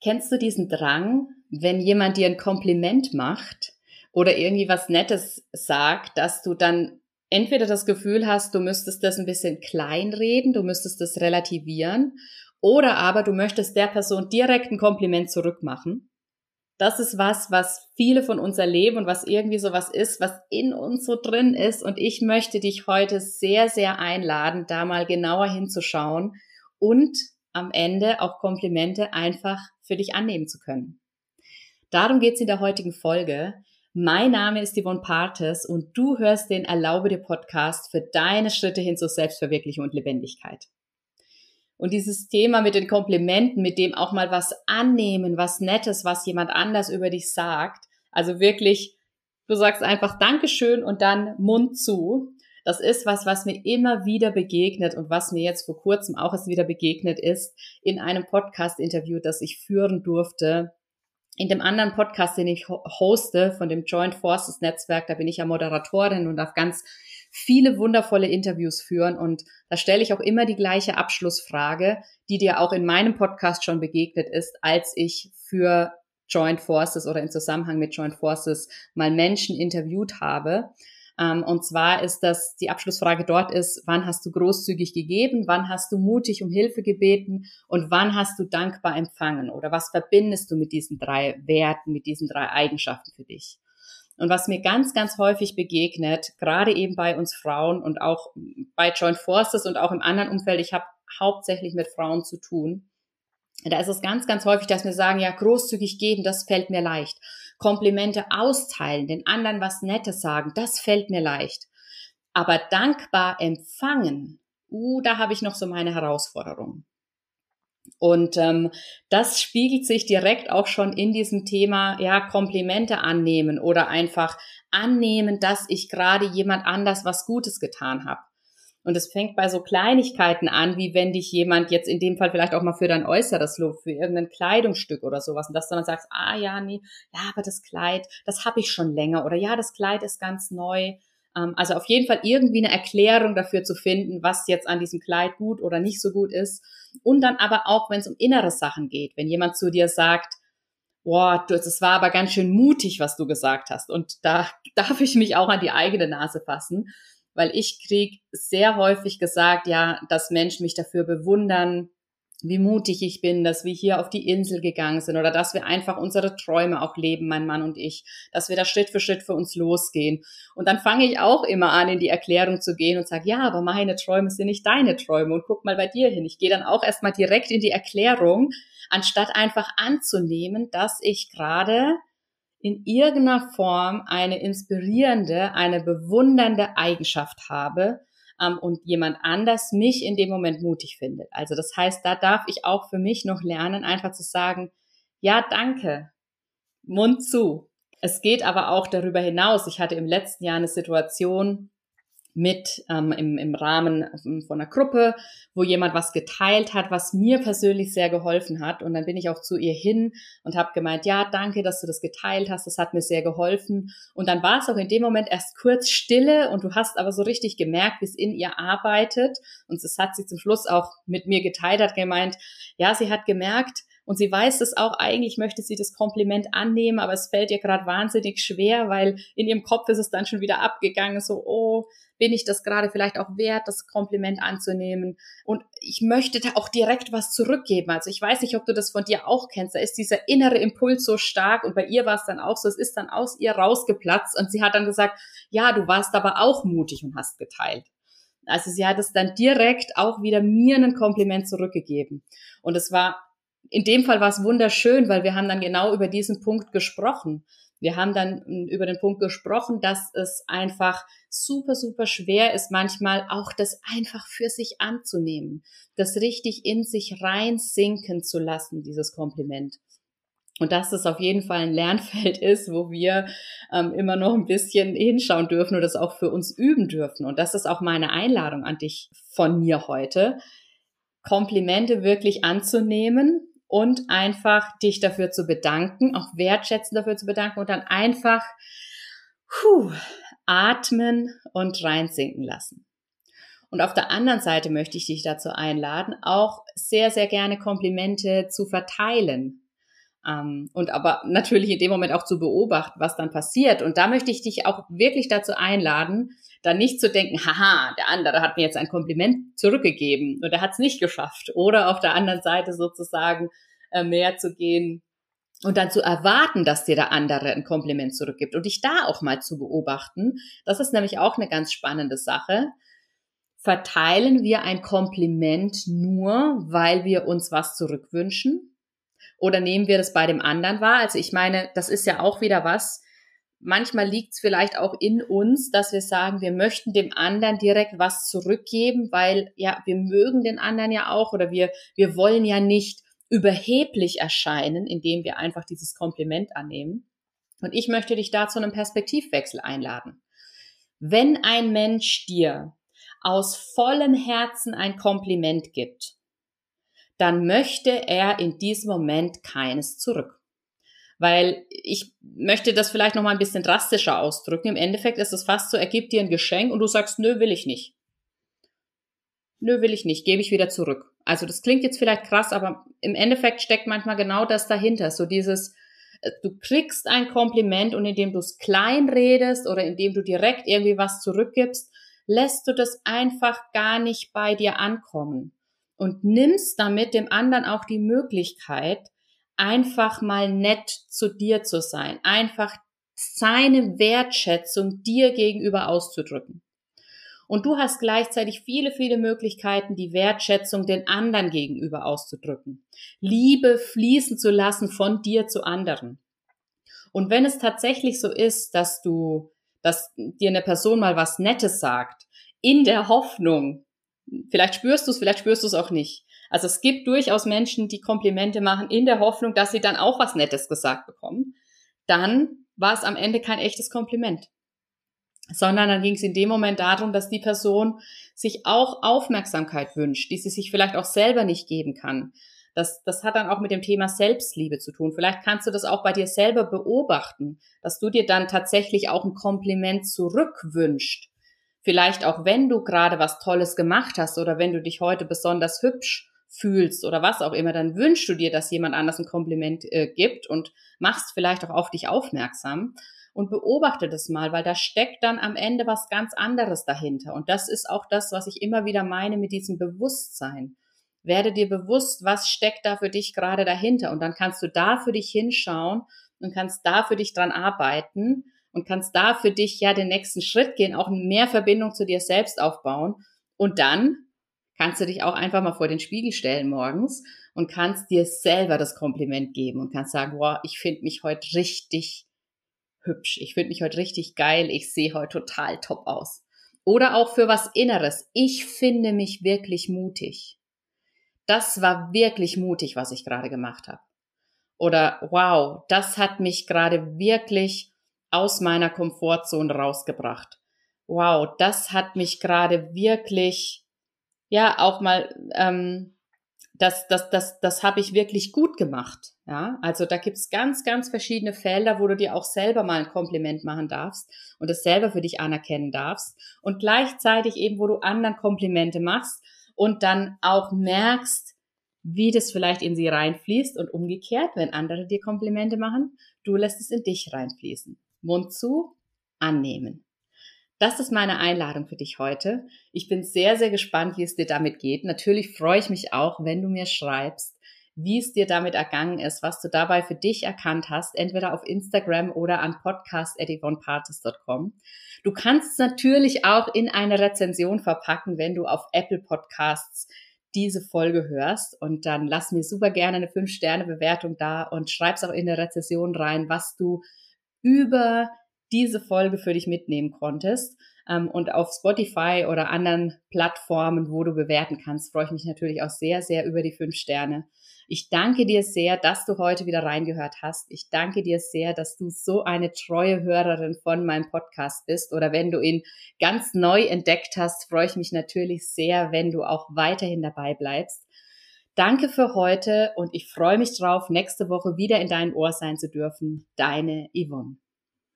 Kennst du diesen Drang, wenn jemand dir ein Kompliment macht oder irgendwie was Nettes sagt, dass du dann entweder das Gefühl hast, du müsstest das ein bisschen kleinreden, du müsstest das relativieren, oder aber du möchtest der Person direkt ein Kompliment zurückmachen? Das ist was viele von uns erleben und was irgendwie so was ist, was in uns so drin ist. Und ich möchte dich heute sehr, sehr einladen, da mal genauer hinzuschauen und am Ende auch Komplimente einfach für dich annehmen zu können. Darum geht's in der heutigen Folge. Mein Name ist Yvonne Partes und du hörst den Erlaube dir Podcast für deine Schritte hin zur Selbstverwirklichung und Lebendigkeit. Und dieses Thema mit den Komplimenten, mit dem auch mal was annehmen, was Nettes, was jemand anders über dich sagt, also wirklich, du sagst einfach Dankeschön und dann Mund zu. Das ist was mir immer wieder begegnet und was mir jetzt vor kurzem auch erst wieder begegnet ist in einem Podcast-Interview, das ich führen durfte. In dem anderen Podcast, den ich hoste, von dem Joint Forces Netzwerk, da bin ich ja Moderatorin und darf ganz viele wundervolle Interviews führen. Und da stelle ich auch immer die gleiche Abschlussfrage, die dir auch in meinem Podcast schon begegnet ist, als ich für Joint Forces oder im Zusammenhang mit Joint Forces mal Menschen interviewt habe. Und zwar ist das, die Abschlussfrage dort ist, wann hast du großzügig gegeben, wann hast du mutig um Hilfe gebeten und wann hast du dankbar empfangen? Oder was verbindest du mit diesen 3 Werten, mit diesen 3 Eigenschaften für dich? Und was mir ganz, ganz häufig begegnet, gerade eben bei uns Frauen und auch bei Joint Forces und auch im anderen Umfeld, ich habe hauptsächlich mit Frauen zu tun, da ist es ganz, ganz häufig, dass wir sagen, ja, großzügig geben, das fällt mir leicht. Komplimente austeilen, den anderen was Nettes sagen, das fällt mir leicht. Aber dankbar empfangen, da habe ich noch so meine Herausforderung. Und das spiegelt sich direkt auch schon in diesem Thema, ja, Komplimente annehmen oder einfach annehmen, dass ich gerade jemand anders was Gutes getan habe. Und es fängt bei so Kleinigkeiten an, wie wenn dich jemand jetzt in dem Fall vielleicht auch mal für dein Äußeres lobt, für irgendein Kleidungsstück oder sowas. Und dass du dann sagst, ja, nee, ja, aber das Kleid, das habe ich schon länger. Oder ja, das Kleid ist ganz neu. Also auf jeden Fall irgendwie eine Erklärung dafür zu finden, was jetzt an diesem Kleid gut oder nicht so gut ist. Und dann aber auch, wenn es um innere Sachen geht, wenn jemand zu dir sagt, boah, das war aber ganz schön mutig, was du gesagt hast. Und da darf ich mich auch an die eigene Nase fassen, weil ich krieg sehr häufig gesagt, ja, dass Menschen mich dafür bewundern, wie mutig ich bin, dass wir hier auf die Insel gegangen sind oder dass wir einfach unsere Träume auch leben, mein Mann und ich, dass wir da Schritt für Schritt für uns losgehen. Und dann fange ich auch immer an, in die Erklärung zu gehen und sage, ja, aber meine Träume sind nicht deine Träume und guck mal bei dir hin. Ich gehe dann auch erstmal direkt in die Erklärung, anstatt einfach anzunehmen, dass ich gerade in irgendeiner Form eine inspirierende, eine bewundernde Eigenschaft habe und jemand anders mich in dem Moment mutig findet. Also das heißt, da darf ich auch für mich noch lernen, einfach zu sagen, ja, danke, Mund zu. Es geht aber auch darüber hinaus. Ich hatte im letzten Jahr eine Situation im Rahmen von einer Gruppe, wo jemand was geteilt hat, was mir persönlich sehr geholfen hat. Und dann bin ich auch zu ihr hin und habe gemeint, ja, danke, dass du das geteilt hast, das hat mir sehr geholfen. Und dann war es auch in dem Moment erst kurz Stille und du hast aber so richtig gemerkt, wie es in ihr arbeitet. Und das hat sie zum Schluss auch mit mir geteilt, hat gemeint, ja, sie hat gemerkt, und sie weiß es auch, eigentlich möchte sie das Kompliment annehmen, aber es fällt ihr gerade wahnsinnig schwer, weil in ihrem Kopf ist es dann schon wieder abgegangen, so, oh, bin ich das gerade vielleicht auch wert, das Kompliment anzunehmen? Und ich möchte da auch direkt was zurückgeben. Also ich weiß nicht, ob du das von dir auch kennst. Da ist dieser innere Impuls so stark und bei ihr war es dann auch so, es ist dann aus ihr rausgeplatzt und sie hat dann gesagt, ja, du warst aber auch mutig und hast geteilt. Also sie hat es dann direkt auch wieder mir ein Kompliment zurückgegeben. Und in dem Fall war es wunderschön, weil wir haben dann genau über diesen Punkt gesprochen. Wir haben dann über den Punkt gesprochen, dass es einfach super, super schwer ist, manchmal auch das einfach für sich anzunehmen, das richtig in sich reinsinken zu lassen, dieses Kompliment. Und dass es auf jeden Fall ein Lernfeld ist, wo wir immer noch ein bisschen hinschauen dürfen und das auch für uns üben dürfen. Und das ist auch meine Einladung an dich von mir heute, Komplimente wirklich anzunehmen und einfach dich dafür zu bedanken, auch wertschätzend dafür zu bedanken und dann einfach atmen und reinsinken lassen. Und auf der anderen Seite möchte ich dich dazu einladen, auch sehr, sehr gerne Komplimente zu verteilen. Und aber natürlich in dem Moment auch zu beobachten, was dann passiert. Und da möchte ich dich auch wirklich dazu einladen, dann nicht zu denken, haha, der andere hat mir jetzt ein Kompliment zurückgegeben und er hat es nicht geschafft. Oder auf der anderen Seite sozusagen mehr zu gehen und dann zu erwarten, dass dir der andere ein Kompliment zurückgibt und dich da auch mal zu beobachten. Das ist nämlich auch eine ganz spannende Sache. Verteilen wir ein Kompliment nur, weil wir uns was zurückwünschen? Oder nehmen wir das bei dem anderen wahr? Also ich meine, das ist ja auch wieder was. Manchmal liegt es vielleicht auch in uns, dass wir sagen, wir möchten dem anderen direkt was zurückgeben, weil ja, wir mögen den anderen ja auch oder wir wollen ja nicht überheblich erscheinen, indem wir einfach dieses Kompliment annehmen. Und ich möchte dich da zu einem Perspektivwechsel einladen. Wenn ein Mensch dir aus vollem Herzen ein Kompliment gibt, dann möchte er in diesem Moment keines zurück. Weil ich möchte das vielleicht noch mal ein bisschen drastischer ausdrücken. Im Endeffekt ist es fast so, er gibt dir ein Geschenk und du sagst, nö, will ich nicht. Nö, will ich nicht, gebe ich wieder zurück. Also das klingt jetzt vielleicht krass, aber im Endeffekt steckt manchmal genau das dahinter. So dieses, du kriegst ein Kompliment und indem du es klein redest oder indem du direkt irgendwie was zurückgibst, lässt du das einfach gar nicht bei dir ankommen. Und nimmst damit dem anderen auch die Möglichkeit, einfach mal nett zu dir zu sein, einfach seine Wertschätzung dir gegenüber auszudrücken. Und du hast gleichzeitig viele, viele Möglichkeiten, die Wertschätzung den anderen gegenüber auszudrücken. Liebe fließen zu lassen von dir zu anderen. Und wenn es tatsächlich so ist, dass dir eine Person mal was Nettes sagt, in der Hoffnung, vielleicht spürst du es auch nicht. Also es gibt durchaus Menschen, die Komplimente machen in der Hoffnung, dass sie dann auch was Nettes gesagt bekommen. Dann war es am Ende kein echtes Kompliment. Sondern dann ging es in dem Moment darum, dass die Person sich auch Aufmerksamkeit wünscht, die sie sich vielleicht auch selber nicht geben kann. Das hat dann auch mit dem Thema Selbstliebe zu tun. Vielleicht kannst du das auch bei dir selber beobachten, dass du dir dann tatsächlich auch ein Kompliment zurückwünscht. Vielleicht auch, wenn du gerade was Tolles gemacht hast oder wenn du dich heute besonders hübsch fühlst oder was auch immer, dann wünschst du dir, dass jemand anders ein Kompliment gibt und machst vielleicht auch auf dich aufmerksam. Und beobachte das mal, weil da steckt dann am Ende was ganz anderes dahinter. Und das ist auch das, was ich immer wieder meine mit diesem Bewusstsein. Werde dir bewusst, was steckt da für dich gerade dahinter. Und dann kannst du da für dich hinschauen und kannst da für dich dran arbeiten und kannst da für dich ja den nächsten Schritt gehen, auch mehr Verbindung zu dir selbst aufbauen. Und dann kannst du dich auch einfach mal vor den Spiegel stellen morgens und kannst dir selber das Kompliment geben und kannst sagen, wow, ich finde mich heute richtig hübsch. Ich finde mich heute richtig geil. Ich sehe heute total top aus. Oder auch für was Inneres. Ich finde mich wirklich mutig. Das war wirklich mutig, was ich gerade gemacht habe. Oder wow, das hat mich gerade wirklich aus meiner Komfortzone rausgebracht. Wow, das hat mich gerade wirklich, ja, auch mal das habe ich wirklich gut gemacht. Ja, also da gibt's ganz, ganz verschiedene Felder, wo du dir auch selber mal ein Kompliment machen darfst und es selber für dich anerkennen darfst und gleichzeitig eben, wo du anderen Komplimente machst und dann auch merkst, wie das vielleicht in sie reinfließt und umgekehrt, wenn andere dir Komplimente machen, du lässt es in dich reinfließen. Mund zu, annehmen. Das ist meine Einladung für dich heute. Ich bin sehr, sehr gespannt, wie es dir damit geht. Natürlich freue ich mich auch, wenn du mir schreibst, wie es dir damit ergangen ist, was du dabei für dich erkannt hast, entweder auf Instagram oder an podcast@yvonnepartis.com. Du kannst es natürlich auch in eine Rezension verpacken, wenn du auf Apple Podcasts diese Folge hörst und dann lass mir super gerne eine 5-Sterne-Bewertung da und schreib's auch in der Rezension rein, was du über diese Folge für dich mitnehmen konntest. Und auf Spotify oder anderen Plattformen, wo du bewerten kannst, freue ich mich natürlich auch sehr, sehr über die 5 Sterne. Ich danke dir sehr, dass du heute wieder reingehört hast. Ich danke dir sehr, dass du so eine treue Hörerin von meinem Podcast bist. Oder wenn du ihn ganz neu entdeckt hast, freue ich mich natürlich sehr, wenn du auch weiterhin dabei bleibst. Danke für heute und ich freue mich drauf, nächste Woche wieder in deinem Ohr sein zu dürfen. Deine Yvonne.